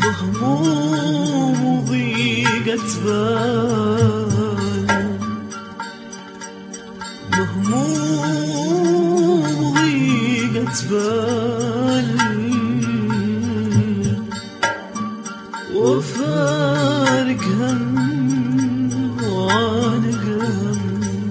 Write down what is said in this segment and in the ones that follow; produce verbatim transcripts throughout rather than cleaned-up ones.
مهموم وضيقة بال، مهموم وضيقة بال، وفارق هم وعانق هم.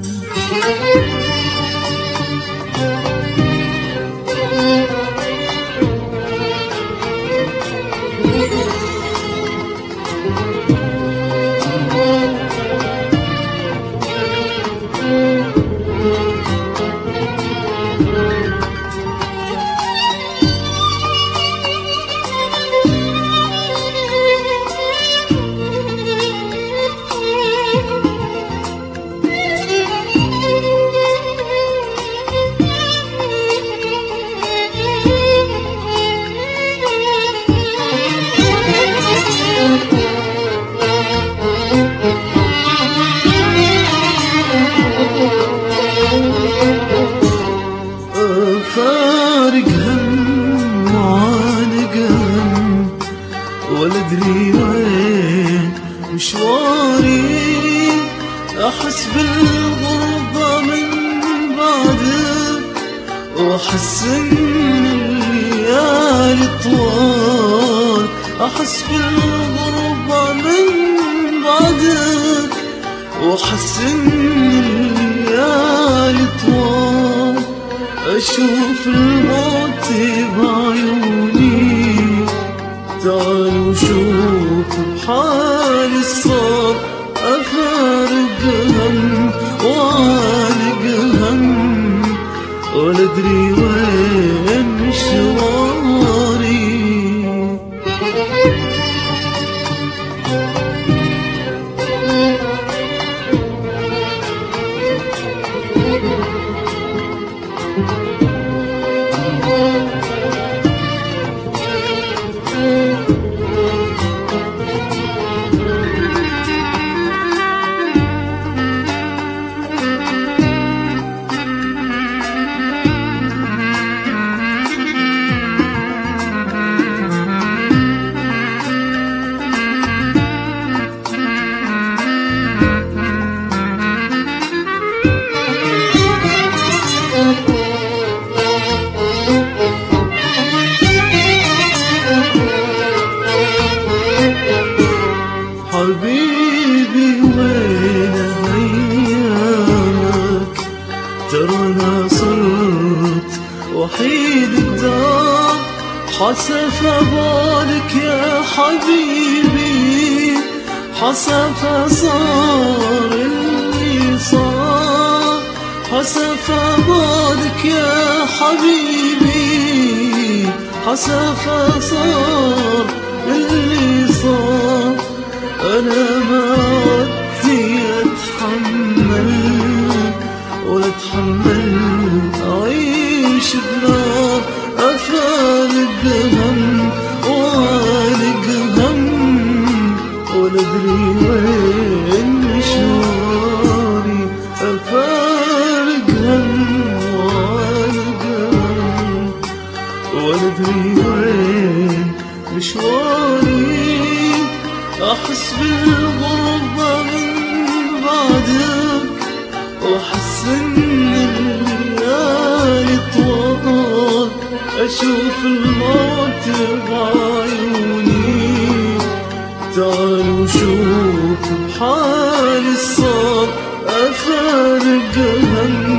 فارق هم وعانق هم، ولا ادري وين مشواري، احس بالغربة من بعدك، واحس ان الليالي طوال، احس بالغربة من بعدك، واحس ان الليالي طوال. أشوف الموت بعيوني، تعالوا شوف بحالي صار، أفارق هم وعانق هم، ولا أدري وين مشواري. حبيبي وين أيامك، ترى أنا صرت وحيد الدار، حسف بالك يا حبيبي، حسف صار اللي صار، حسف بالك يا حبيبي، حسف صار اللي صار. أنا ما ودي أتحمل ولا أتحمل أعيش بنار، أفارق هم وأعانق هم، ولا أدري وين مشواري. أفارق هم وأعانق هم، ولا أدري وين مشواري. أحس بالغربة من بعدك، وأحس إن الليالي طوال. أشوف الموت بعيوني، تعالوا شوف بحالي صار، أفارق هم